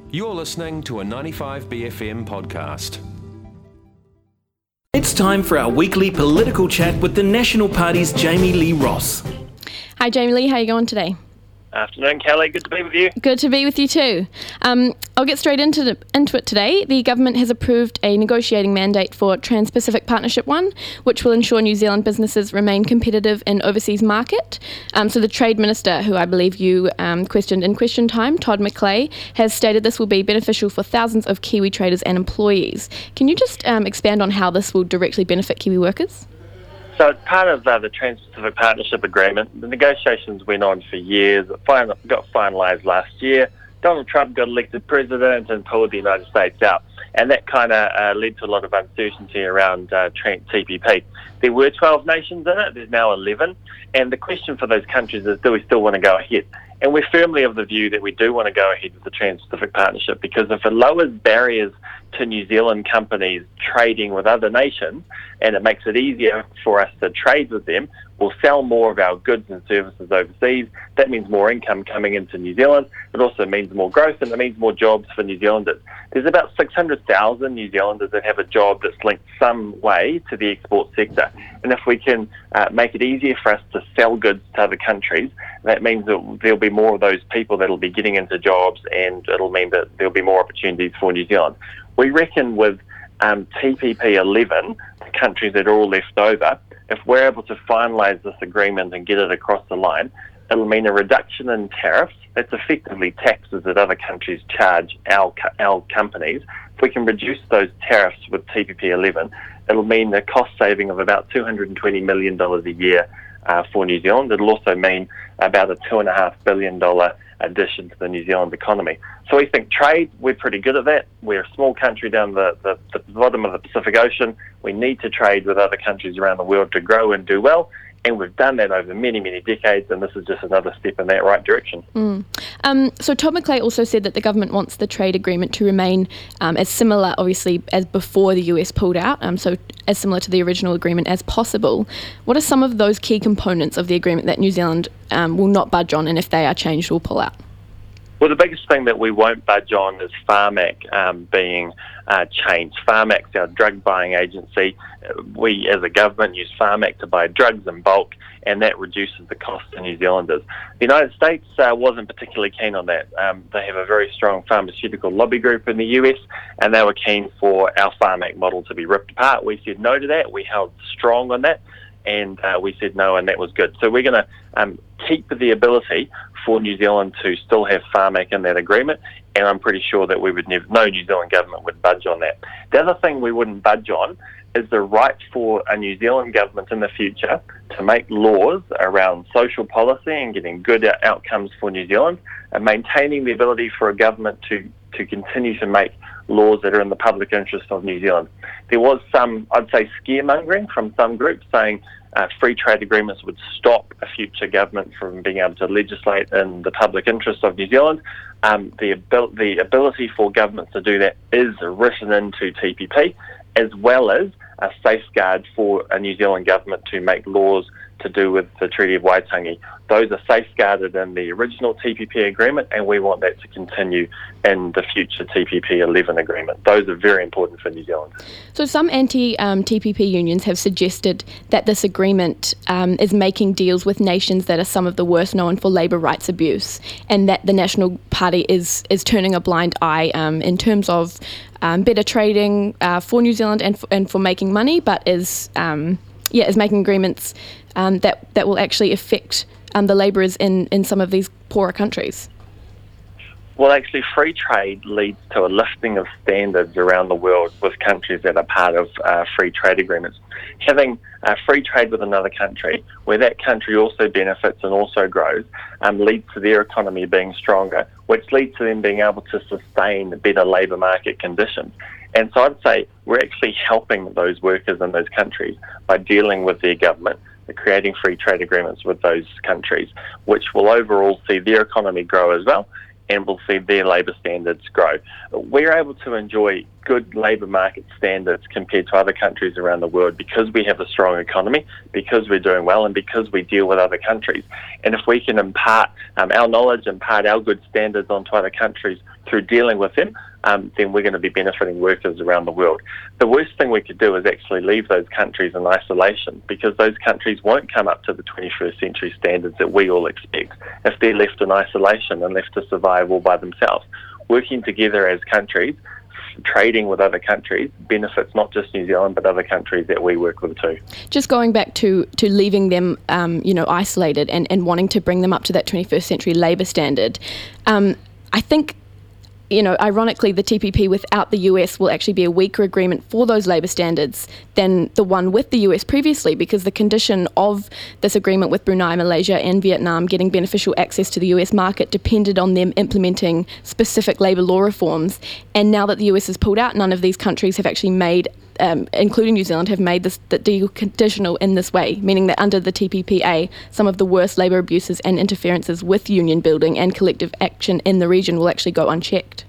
You're listening to a 95BFM podcast. It's time for our weekly political chat with the National Party's Jamie Lee Ross. Hi Jamie Lee, how are you going today? Afternoon, Kelly. Good to be with you. Good to be with you too. I'll get straight into it today. The government has approved a negotiating mandate for Trans-Pacific Partnership 1, which will ensure New Zealand businesses remain competitive in overseas market. So the Trade Minister, who I believe you questioned in Question Time, Todd McClay, has stated this will be beneficial for thousands of Kiwi traders and employees. Can you just expand on how this will directly benefit Kiwi workers? So it's part of the Trans-Pacific Partnership Agreement. The negotiations went on for years. It got finalised last year. Donald Trump got elected president and pulled the United States out. And that kind of led to a lot of uncertainty around TPP. There were 12 nations in it. There's now 11. And the question for those countries is, do we still want to go ahead? And we're firmly of the view that we do want to go ahead with the Trans-Pacific Partnership, because if it lowers barriers to New Zealand companies trading with other nations and it makes it easier for us to trade with them, we'll sell more of our goods and services overseas. That means more income coming into New Zealand. It also means more growth, and it means more jobs for New Zealanders. There's about 600,000 New Zealanders that have a job that's linked some way to the export sector. And if we can make it easier for us to sell goods to other countries, that means that there'll be more of those people that'll be getting into jobs, and it'll mean that there'll be more opportunities for New Zealand. We reckon with TPP 11, the countries that are all left over, if we're able to finalise this agreement and get it across the line, it'll mean a reduction in tariffs. That's effectively taxes that other countries charge our companies. If we can reduce those tariffs with TPP 11, it'll mean a cost saving of about $220 million a year for New Zealand. It'll also mean about a $2.5 billion addition to the New Zealand economy. So we think trade, we're pretty good at that. We're a small country down the bottom of the Pacific Ocean. We need to trade with other countries around the world to grow and do well. And we've done that over many, many decades, and this is just another step in that right direction. So Todd McClay also said that the government wants the trade agreement to remain as similar, obviously, as before the US pulled out, so as similar to the original agreement as possible. What are some of those key components of the agreement that New Zealand will not budge on, and if they are changed, will pull out? Well, the biggest thing that we won't budge on is Pharmac being changed. Pharmac's our drug buying agency. We, as a government, use Pharmac to buy drugs in bulk, and that reduces the cost to New Zealanders. The United States wasn't particularly keen on that. They have a very strong pharmaceutical lobby group in the US, and they were keen for our Pharmac model to be ripped apart. We said no to that. We held strong on that, and we said no, and that was good. So we're going to keep the ability for New Zealand to still have Pharmac in that agreement, and I'm pretty sure that no New Zealand government would budge on that. The other thing we wouldn't budge on is the right for a New Zealand government in the future to make laws around social policy and getting good outcomes for New Zealand, and maintaining the ability for a government to continue to make laws that are in the public interest of New Zealand. There was some, I'd say, scaremongering from some groups saying free trade agreements would stop a future government from being able to legislate in the public interest of New Zealand. The ability for governments to do that is written into TPP, as well as a safeguard for a New Zealand government to make laws to do with the Treaty of Waitangi. Those are safeguarded in the original TPP agreement, and we want that to continue in the future TPP 11 agreement. Those are very important for New Zealand. So some anti-TPP unions have suggested that this agreement is making deals with nations that are some of the worst known for labour rights abuse, and that the National Party is turning a blind eye in terms of better trading for New Zealand and for making money, but is making agreements that will actually affect the labourers in some of these poorer countries. Well, actually, free trade leads to a lifting of standards around the world with countries that are part of free trade agreements. Having free trade with another country, where that country also benefits and also grows, leads to their economy being stronger, which leads to them being able to sustain better labour market conditions. And so I'd say we're actually helping those workers in those countries by dealing with their government, creating free trade agreements with those countries, which will overall see their economy grow as well, and we'll see their labour standards grow. We're able to enjoy good labour market standards compared to other countries around the world because we have a strong economy, because we're doing well, and because we deal with other countries. And if we can impart our knowledge, impart our good standards onto other countries through dealing with them, then we're going to be benefiting workers around the world. The worst thing we could do is actually leave those countries in isolation, because those countries won't come up to the 21st century standards that we all expect if they're left in isolation and left to survive all by themselves. Working together as countries, trading with other countries, benefits not just New Zealand but other countries that we work with too. Just going back to leaving them isolated and wanting to bring them up to that 21st century labour standard, I think, ironically, the TPP without the US will actually be a weaker agreement for those labour standards than the one with the US previously, because the condition of this agreement with Brunei, Malaysia and Vietnam getting beneficial access to the US market depended on them implementing specific labour law reforms. And now that the US has pulled out, none of these countries have actually made, including New Zealand, have made this the deal conditional in this way, meaning that under the TPPA, some of the worst labour abuses and interferences with union building and collective action in the region will actually go unchecked.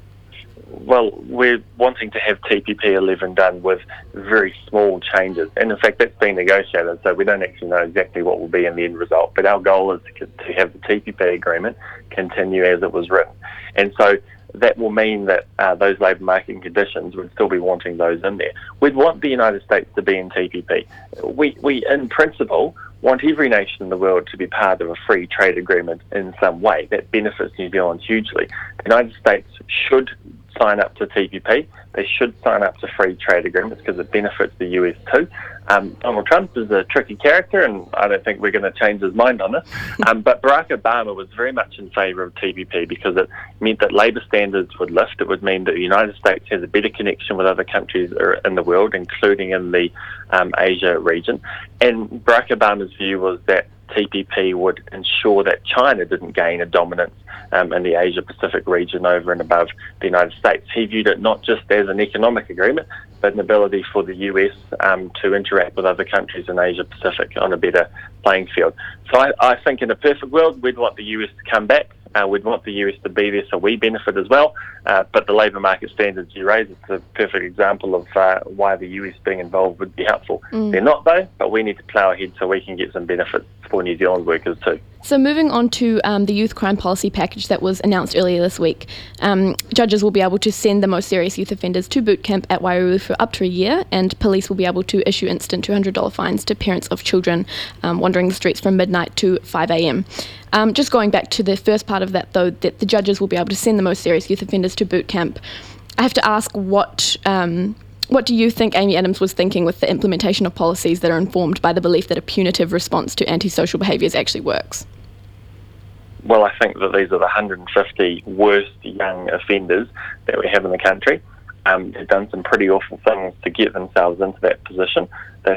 Well, we're wanting to have TPP 11 done with very small changes. And in fact, that's been negotiated, so we don't actually know exactly what will be in the end result. But our goal is to have the TPP agreement continue as it was written. And so that will mean that those labour market conditions would still be wanting those in there. We'd want the United States to be in TPP. We in principle, want every nation in the world to be part of a free trade agreement in some way. That benefits New Zealand hugely. The United States should sign up to TPP. They should sign up to free trade agreements because it benefits the US too. Donald Trump is a tricky character, and I don't think we're going to change his mind on this. But Barack Obama was very much in favour of TPP because it meant that labour standards would lift. It would mean that the United States has a better connection with other countries in the world, including in the Asia region. And Barack Obama's view was that TPP would ensure that China didn't gain a dominance in the Asia-Pacific region over and above the United States. He viewed it not just as an economic agreement, but an ability for the US to interact with other countries in Asia-Pacific on a better playing field. So I think in a perfect world, we'd want the US to come back. We'd want the US to be there so we benefit as well. But the labour market standards you raise, it's a perfect example of why the US being involved would be helpful. They're not though, but we need to plough ahead so we can get some benefits for New Zealand workers too. So moving on to the youth crime policy package that was announced earlier this week, judges will be able to send the most serious youth offenders to boot camp at Wairau for up to a year, and police will be able to issue instant $200 fines to parents of children wandering the streets from midnight to 5 a.m. Just going back to the first part of that, though, that the judges will be able to send the most serious youth offenders to boot camp, I have to ask what do you think Amy Adams was thinking with the implementation of policies that are informed by the belief that a punitive response to antisocial behaviours actually works? Well, I think that these are the 150 worst young offenders that we have in the country. They've done some pretty awful things to get themselves into that position.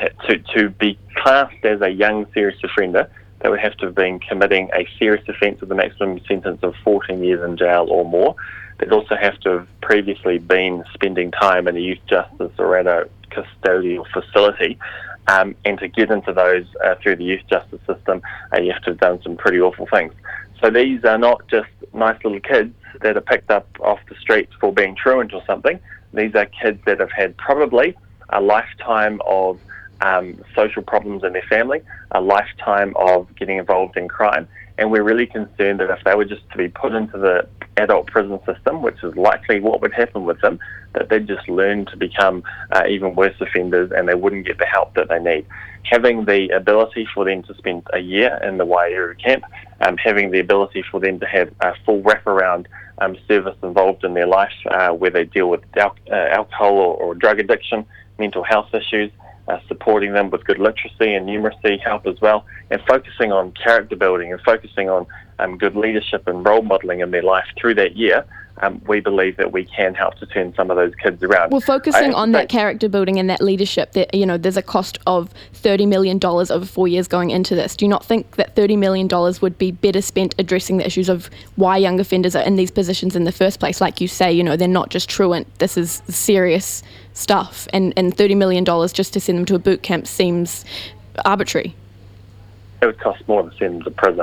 To be classed as a young serious offender, they would have to have been committing a serious offence with a maximum sentence of 14 years in jail or more. They'd also have to have previously been spending time in a youth justice or at a custodial facility. And to get into those through the youth justice system, you have to have done some pretty awful things. So these are not just nice little kids that are picked up off the street for being truant or something. These are kids that have had probably a lifetime of social problems in their family, a lifetime of getting involved in crime. And we're really concerned that if they were just to be put into the adult prison system, which is likely what would happen with them, that they'd just learn to become even worse offenders and they wouldn't get the help that they need. Having the ability for them to spend a year in the Wairau camp, having the ability for them to have a full wraparound service involved in their life where they deal with alcohol or drug addiction, mental health issues, supporting them with good literacy and numeracy help as well, and focusing on character building and focusing on good leadership and role modelling in their life through that year, we believe that we can help to turn some of those kids around. Well, focusing on that character building and that leadership, that there's a cost of $30 million over 4 years going into this. Do you not think that $30 million would be better spent addressing the issues of why young offenders are in these positions in the first place? Like you say, they're not just truant. This is serious stuff. And $30 million just to send them to a boot camp seems arbitrary. It would cost more to send them to prison.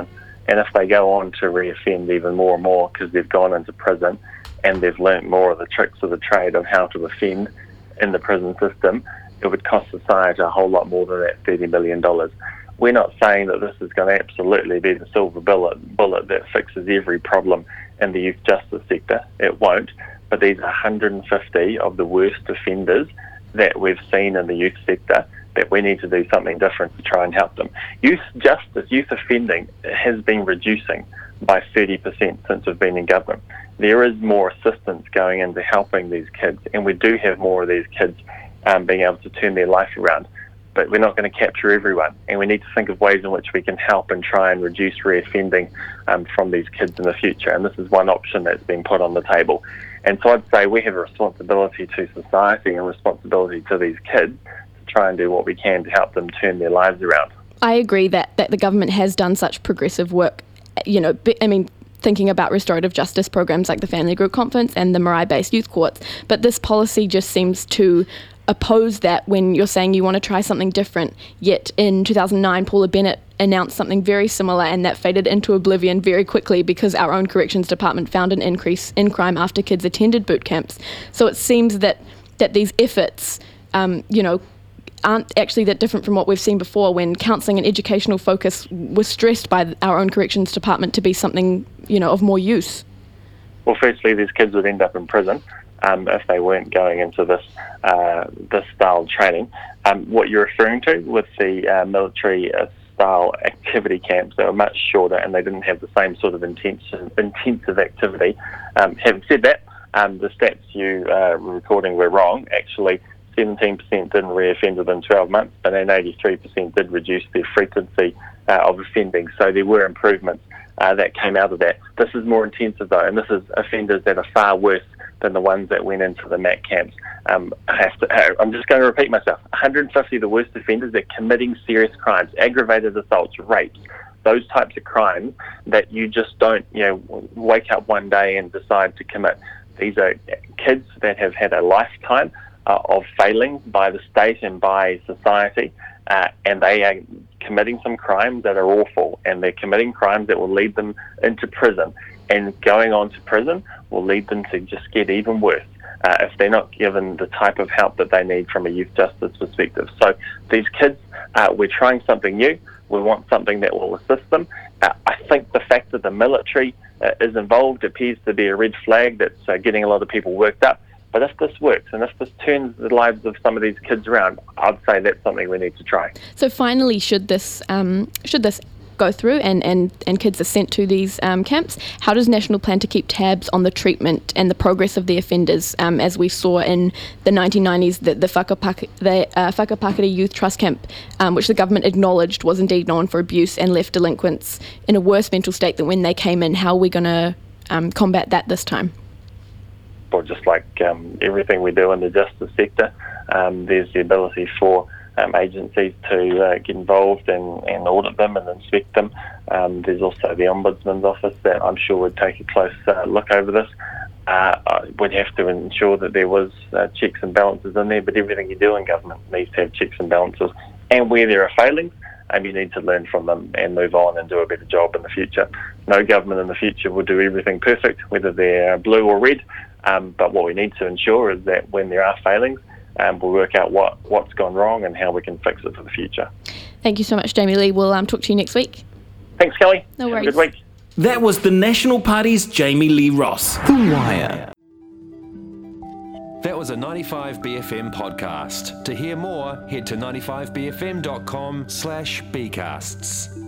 And if they go on to reoffend even more and more because they've gone into prison and they've learnt more of the tricks of the trade of how to offend in the prison system, it would cost society a whole lot more than that $30 million. We're not saying that this is going to absolutely be the silver bullet that fixes every problem in the youth justice sector. It won't. But these are 150 of the worst offenders that we've seen in the youth sector that we need to do something different to try and help them. Youth justice, youth offending has been reducing by 30% since we've been in government. There is more assistance going into helping these kids, and we do have more of these kids being able to turn their life around. But we're not going to capture everyone, and we need to think of ways in which we can help and try and reduce reoffending from these kids in the future. And this is one option that's been put on the table. And so I'd say we have a responsibility to society and responsibility to these kids to try and do what we can to help them turn their lives around. I agree that the government has done such progressive work. Thinking about restorative justice programs like the Family Group Conference and the Marae-based youth courts, but this policy just seems to oppose that when you're saying you want to try something different. Yet in 2009, Paula Bennett announced something very similar, and that faded into oblivion very quickly because our own corrections department found an increase in crime after kids attended boot camps. So it seems that these efforts, aren't actually that different from what we've seen before when counselling and educational focus was stressed by our own corrections department to be something, of more use. Well, firstly, these kids would end up in prison if they weren't going into this style of training. What you're referring to with the military style activity camps, they were much shorter and they didn't have the same sort of intensive activity. Having said that, the stats you were recording were wrong. Actually, 17% didn't reoffend within 12 months, but then 83% did reduce their frequency of offending. So there were improvements that came out of that. This is more intensive though, and this is offenders that are far worse than the ones that went into the MAC camps. I'm just going to repeat myself. 150 of the worst offenders that are committing serious crimes, aggravated assaults, rapes, those types of crimes that you just don't, wake up one day and decide to commit. These are kids that have had a lifetime of failing by the state and by society, and they are committing some crimes that are awful, and they're committing crimes that will lead them into prison, and going on to prison will lead them to just get even worse if they're not given the type of help that they need from a youth justice perspective. So these kids, we're trying something new. We want something that will assist them. I think the fact that the military is involved appears to be a red flag that's getting a lot of people worked up. But if this works and if this turns the lives of some of these kids around, I'd say that's something we need to try. So finally, should this go through and kids are sent to these camps, how does National plan to keep tabs on the treatment and the progress of the offenders, as we saw in the 1990s, the Whakapakari Youth Trust Camp, which the government acknowledged was indeed known for abuse and left delinquents in a worse mental state than when they came in? How are we going to combat that this time? Or just like everything we do in the justice sector, there's the ability for agencies to get involved and audit them and inspect them. There's also the Ombudsman's office that I'm sure would take a close look over this. We'd have to ensure that there was checks and balances in there, but everything you do in government needs to have checks and balances. And where there are failings, you need to learn from them and move on and do a better job in the future. No government in the future will do everything perfect, whether they're blue or red. But what we need to ensure is that when there are failings, we'll work out what's gone wrong and how we can fix it for the future. Thank you so much, Jamie Lee. We'll talk to you next week. Thanks, Kelly. No worries. Have a good week. That was the National Party's Jamie Lee Ross. The Wire. That was a 95BFM podcast. To hear more, head to 95bfm.com/bcasts.